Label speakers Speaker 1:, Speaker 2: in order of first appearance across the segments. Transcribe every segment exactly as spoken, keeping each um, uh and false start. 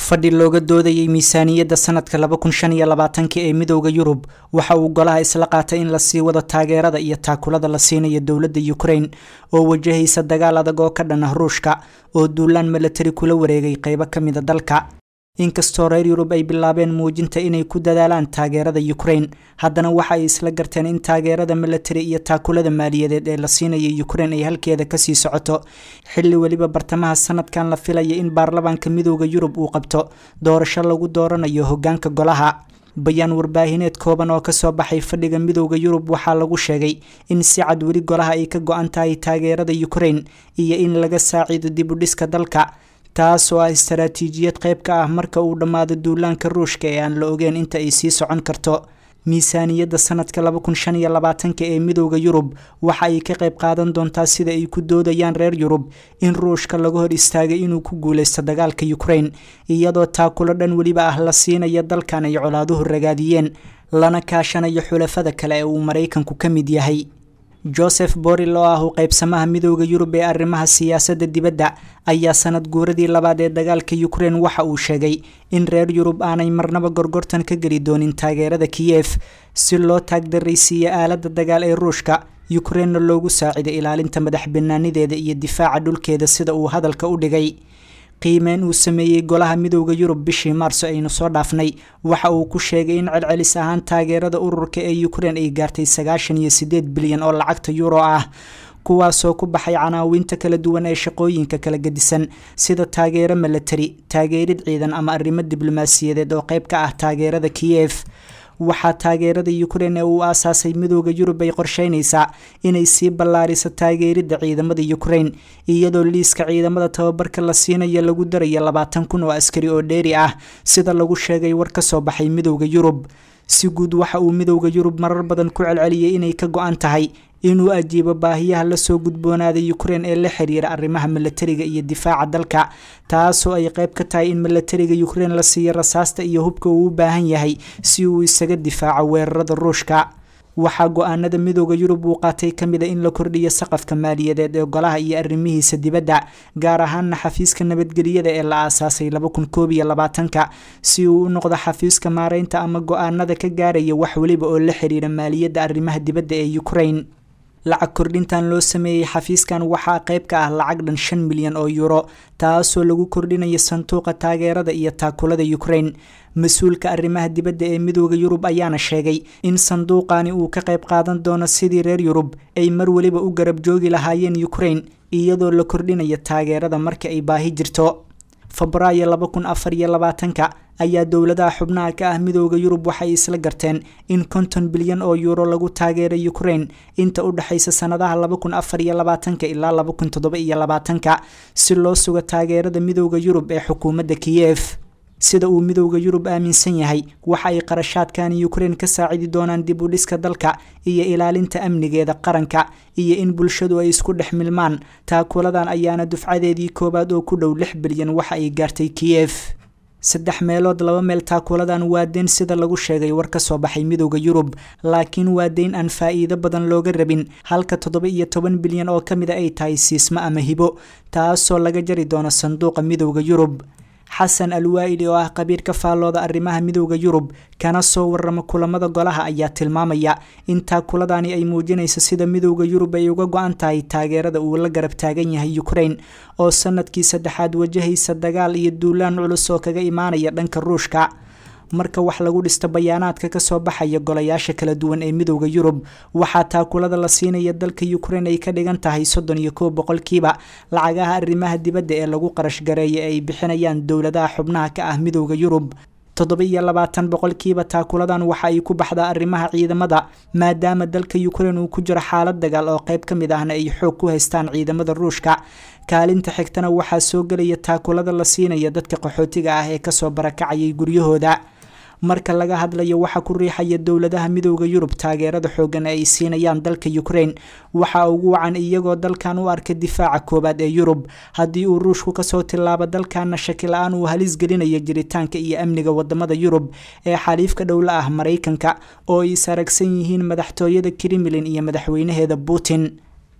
Speaker 1: fadhi looga doodayay miisaaniyadda sanadka laba kun shan iyo labaatan ee midowga Yurub waxa uu golaha isla qaatay in la sii wado taageerada iyo taakulada la siinayo dawladda Ukraine oo wajahaysa dagaal adag oo ka dhan ah Ruushka oo duulaan military kula wareegay qaybo kamid ah dalka. inkastoo reer Yurub ay bilaabeen muujinta inay ku dadaalaan taageerada Ukraine, haddana waxa ay isla garteen in taageerada military iyo taakulada maaliyadeed ee la siinayo Ukraine ay halkeeda ka sii socoto xilli waliba bartamaha sanadkan la filayo in baarlamaanka midowga Yurub uu qabto doorasho lagu dooranayo hoggaanka golaha. bayaan warbaahineed kooban oo ka soo baxay fadhiga midowga Yurub waxaa lagu sheegay in si cad weli golaha ay ka go'an tahay taageerada Ukraine iyo in laga saacido dib u dhiska dalka, taas oo ah istaraatiijiyad qayb ka ah marka uu dhamaado duulaanka Ruushka ee aan la ogeyn inta ay sii socon karto. miisaaniyadda sanadka laba kun shan iyo labaatan ee midowga Yurub waxa ay ka qayb qaadan doontaa sida ay ku doodayaan reer Yurub in Ruushka laga hor istaagay inuu ku guuleysto dagaalka Ukraine, iyadoo taakulo dhan waliba ah la siinayo dalkan ay colaaduhu ragaadiyeen lana kaashanayo xulafada kale ee uu Mareykanku ka mid yahay. Joseph Borrell oo ah qaybsamaha midowga Yurub ee arrimaha siyaasadda dibadda ayaa sanad guuradii labaad ee dagaalka Ukraine waxa uu sheegay in reer Yurub aanay marnaba gorgortan ka geli doonin taageerada Kiev si loo taagdaraysiiyo aaladda dagaal ee Ruushka Ukraine loogu saacido ilaalinta madaxbannaanideeda iyo difaaca dhulkeeda sida uu hadalka u dhigay. qiimeyn uu sameeyay golaha midowga Yurub bishii Maarso aynu soo dhaafnay waxa uu ku sheegay in celcelis ahaan taageerada ururka ee Ukraine ay gaartay sagaashan iyo sideed bilyan oo lacagta euro ah, kuwaasoo ku baxay canaawinta kala duwan ee shaqooyinka kala gedisan sida taageero military, taageerid ciidan ama arrimo diblomaasiyadeed oo qayb ka ah taageerada Kiev. waxaa taageerada Ukraine uu aasaasay midowga Yurub ay qorsheynaysaa inay sii ballaariso taageerida ciidamada Ukraine iyadoo liiska ciidamada tababarka la siinayo lagu darayo labaatan kun oo askari oo dheeri ah sida lagu sheegay war ka soo baxay midowga Yurub. si guud waxa uu midowga Yurub marar badan ku celceliyay inay ka go'an tahay inuu ajiibo baahiyaha la soo gudboonaaday Ukraine ee la xiriira arrimaha militariga iyo difaaca dalka, taasoo ay qayb ka tahay in militariga Ukraine la siiyo rasaasta iyo hubka uu u baahan yahay si uu isaga difaaco weerarada Ruushka. waxaa go'aanada midowga Yurub uu qaatay kamid ah in la kordhiyo saqafka maaliyadeed ee golaha iyo arrimihiisa dibadda, gaar ahaan xafiiska nabadgelyada ee la aasaasay laba kun koob iyo labaatan si uu u noqdo xafiiska maareynta ama go'aanada ka gaaraya wax waliba oo la xiriira maaliyadda arrimaha dibadda ee Ukraine. lacag kordhintan loo sameeyay xafiiskan waxaa qayb ka ah lacag dhan shan milyan oo euro, taasoo lagu kordhinayo sanduuqa taageerada iyo taakulada Ukraine. mas-uulka arrimaha dibadda ee midowga Yurub ayaana sheegay in sanduuqani uu ka qayb qaadan doono sidii reer Yurub ay mar waliba u garab joogi lahaayeen Ukraine iyadoo la kordhinayo taageerada marka ay baahi jirto. Febraayo laba kun afar iyo labaatan ayaa dowladaha xubnaha ka ah midowga Yurub waxay isla garteen in konton bilyan oo euro lagu taageeray Ukraine inta u dhaxaysa sanadaha laba kun afar iyo labaatan ilaa laba kun toddoba iyo labaatan si loo sugo taageerada midowga Yurub ee xukuumadda Kiev. sida uu midowga Yurub aaminsan yahay waxa ay qarashaadkan Ukraine ka saacidi doonaan dib u dhiska dalka iyo ilaalinta amnigeeda qaranka iyo in bulshadu ay isku dhexmilmaan. taakuladan ayaana dufcadeedii koobaad oo ku dhow lix bilyan waxa ay gaartay Kiev. saddex meelood laba meel taakuladan waa deyn sida lagu sheegay war ka soo baxay midowga Yurub, laakiin waa deyn aan faa'iido badan looga rabin halka toddoba iyo toban bilyan oo kamid ay tahay siisma ama hibo, taasoo laga jari doono sanduuqa midowga Yurub. xasan alwaa'ili oo ah qabiir ka faallooda arrimaha midowga Yurub kana soo warrama kulamada golaha ayaa tilmaamaya in taakuladani ay muujinayso sida midowga Yurub ay uga go'an tahay taageerada uu la garab taagan yahay Ukraine oo sanadkii saddexaad wajahaysa dagaal iyo duulaan culus oo kaga imaanaya dhanka Ruushka. marka wax lagu dhisto bayaanaadka ka soo baxaya golayaasha kala duwan ee midowga Yurub waxaa taakulada la siinaya dalka Ukraine ay ka dhigan tahay soddon iyo kow boqolkiiba lacagaha arrimaha dibadda ee lagu qarash gareeyay ay bixinayaan dowladaha xubnaha ka ah midowga Yurub. toddoba iyo labaatan boqolkiiba taakuladan waxa ay ku baxdaa arrimaha ciidamada maadaama dalka Ukraine uu ku jiro xaalad dagaal oo qayb kamid ahna ay xoog ku haystaan ciidamada Ruushka. kaalinta xigtana waxaa soo galaya taakulada la siinaya dadka qaxootiga ah ee ka soo barakacayay guryahooda. marka laga hadlayo waxa ku riixaya dowladaha midowga Yurub taageerada xoogan ay siinayaan dalka Ukraine waxa ugu wacan iyagoo dalkan u arka difaaca koobaad ee Yurub haddii uu Ruushku ka soo tilaabo dalkan shaki la'aan uu halis gelinayo jiritaanka iyo amniga wadamada Yurub ee xaliifka dhowla ah Mareykanka oo ay saragsan yihiin madaxtooyada Kremlin iyo madaxweynaheeda Putin.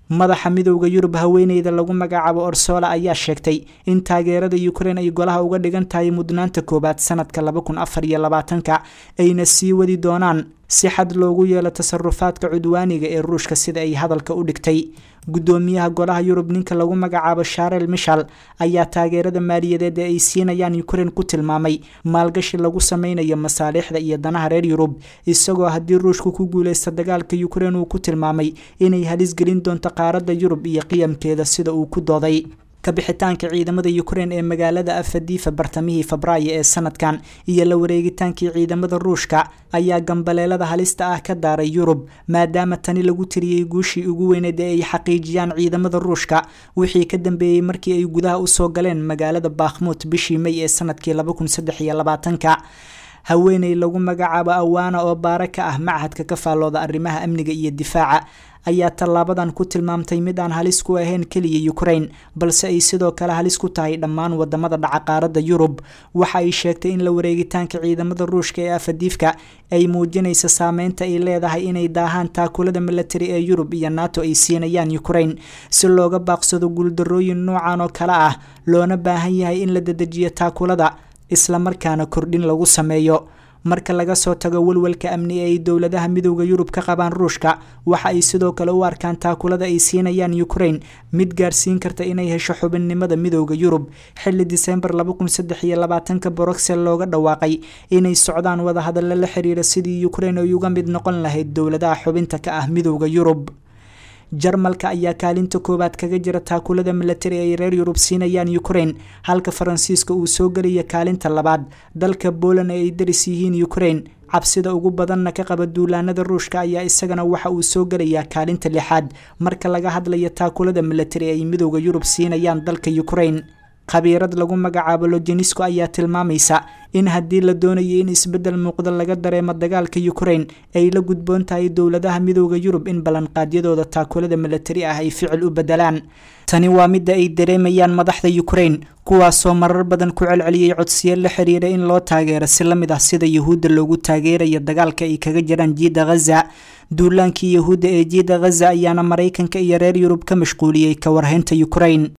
Speaker 1: madaxa midowga Yurub haweeneyda lagu magacaabo Ursula ayaa sheegtay in taageerada Ukraine ay golaha uga dhigan tahay mudnaanta koobaad sanadka laba kun afar iyo labaatan-ka ayna sii wadi doonaan si xad loogu yeelo tasarrufaadka cudwaaniga ee Ruushka sida ay hadalka u dhigtay. gudoomiyaha golaha Yurub ninka lagu magacaabo Charles Michel ayaa taageerada maaliyadeed ee ay siinayaan Ukraine ku tilmaamay maalgashi lagu sameynayo masaalixda iyo danaha reer Yurub, isagoo haddii Ruushku ku guuleysto dagaalka Ukraine uu ku tilmaamay inay halis gelin doonto qaaradda Yurub iyo qiyamkeeda sida uu ku dooday. kabixitaanka ciidamada Ukraine ee magaalada Afadifa bartamihii Febraayo ee sanadkan iyo la wareegitaankii ciidamada Ruushka ayaa gambaleelada halista ah ka daaray Yurub, maadaama tani lagu tiriyay guushii ugu weyneed ee ay xaqiijiyaan ciidamada Ruushka wixii ka dambeeyay markii ay gudaha u soo galeen magaalada Bakhmut bishii May ee sanadkii laba kun saddex iyo labaatan-ka. haweeney lagu magacaabo Awana oo baaraka ah macahadka ka faalooda arrimaha amniga iyo difaaca ayaa talaabadan ku tilmaamtay mid aan halis ku ahayn kaliya Ukraine balse ay sidoo kale halis ku tahay dhammaan wadamada dhaca qaaradda Yurub. waxa ay sheegtay in la wareegitaanka ciidamada Ruushka ee Afadifka ay muujinayso saameynta ay leedahay inay daahaan taakulada military ee Yurub iyo NATO ay siinayaan Ukraine si looga baaqsado guuldarrooyin noocan oo kale ah, loona baahan yahay in la dedejiyo taakulada isla markaana kordhin lagu sameeyo. marka laga soo tago walwalka amni ee dawladaha midowga Yurub ka qabaan Ruushka, waxa ay sidoo kale u arkaan taakulada ay siinayaan Ukraine mid gaarsiin karta inay hesho xubinnimada midowga Yurub. xilli December laba kun saddex iyo labaatan-ka Brussels looga dhawaaqay inay socdaan wada hadallo la xiriira sidii Ukraine ay uga mid noqon lahayd dawladaha xubinta ka ah midowga Yurub. Jarmalka ayaa kaalinta koobaad kaga jira taakulada military ee reer Yurub siinayaan Ukraine, halka Faransiiska uu soo galaya kaalinta labaad. dalka Poland ay daris yihiin Ukraine cabsida ugu badanna ka qaba duulaanada Ruushka ayaa isagana waxa uu soo galaya kaalinta lixaad marka laga hadlayo taakulada military ee midowga Yurub siinayaan dalka Ukraine. khabiirad lagu magacaabo Lojenisko ayaa tilmaamaysa in haddii la doonayo in isbedel muuqda laga dareemo dagaalka Ukraine ay la gudboon tahay dawladaha midowga Yurub in ballanqaadyadooda taakulada military ah ay ficil u bedelaan. tani waa mid ay dareemayaan madaxda Ukraine kuwaasoo marar badan ku celceliyay codsiyo la xiriira in loo taageero si la mid ah sida Yahuudda loogu taageerayo dagaalka ay kaga jiraan jiida Gaza. duulaankii Yahuudda ee jiida Gaza ayaana Mareykanka iyo reer Yurub ka mashquuliyay ka warhaynta Ukraine.